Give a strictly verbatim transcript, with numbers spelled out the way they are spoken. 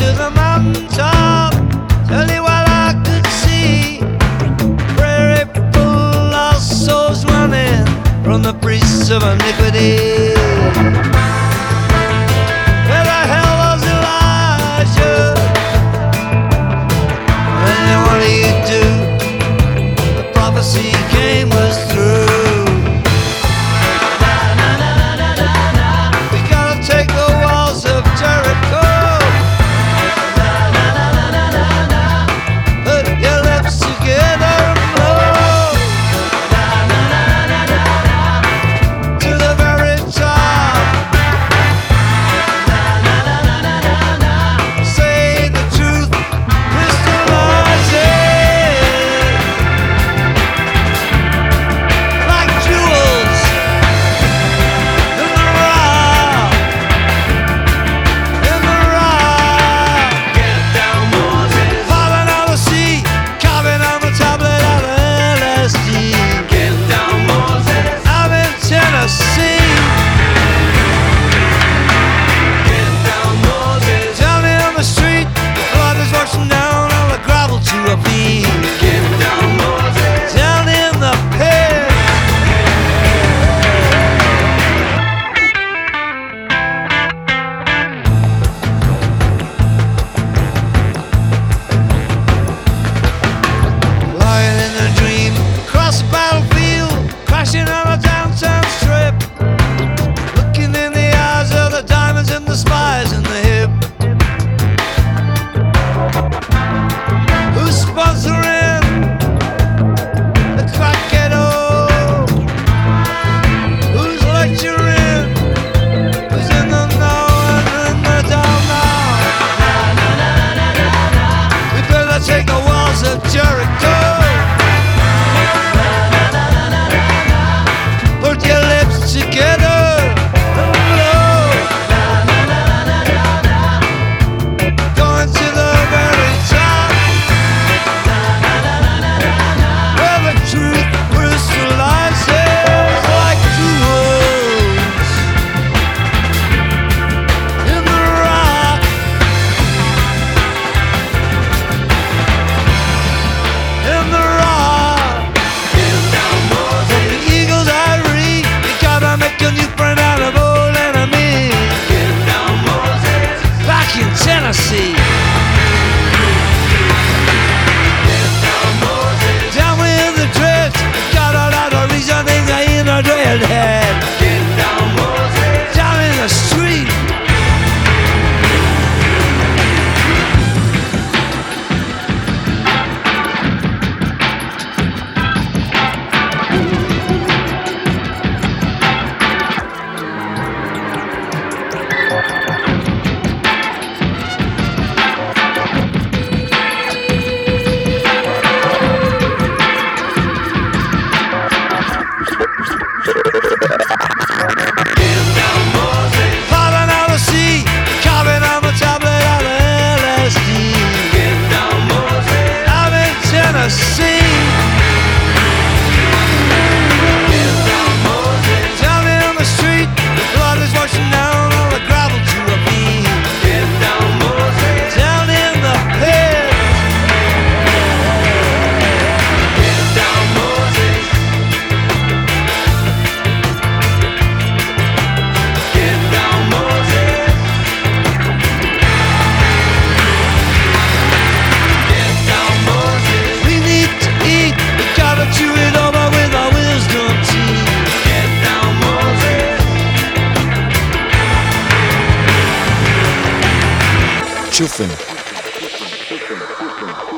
to the mountaintop. Tell you what I could see. Prairie full of souls running from the priests of iniquity. Where the hell was Elijah? And what do you do? The prophecy came was through. We gotta take the walls of Jericho. Put your lips together and blow to the very top. Say the truth, crystallize it like jewels in the rock, in the rock. Get down, Moses. Falling out of the sea, carving on the tablet of L S D. Get down, Moses. I'm in Tennessee. Get down, Moses. Down in the street, blood is washing down all the gravel to a feet. Get down, Moses. Down in the pit. Lying in a dream, across the battlefield, crashing on a downtown strip. Looking in the eyes of the diamonds and the spies in the hip. Who's sponsoring the crack ghetto? Who's lecturing? Who's in the know and in the don't know? We better take the walls of Jericho. Put your lips together and blow. Going to the very top, where the truth crystallizes like jewels in the rock, in the rock. From the eagle's ivory, you gotta make a new friend out of old enemies. Back in Tennessee. Down with the drift, got a lot of reasoning in a dreadhead. Down in the street. Falling out of the sea, carving on the tablet of L S D. I'm in Tennessee. Down in the street, the blood is washing down all the gravel to a feet. Down in the pit. We need to eat, we gotta chew it over with our wisdom teeth. Chufen.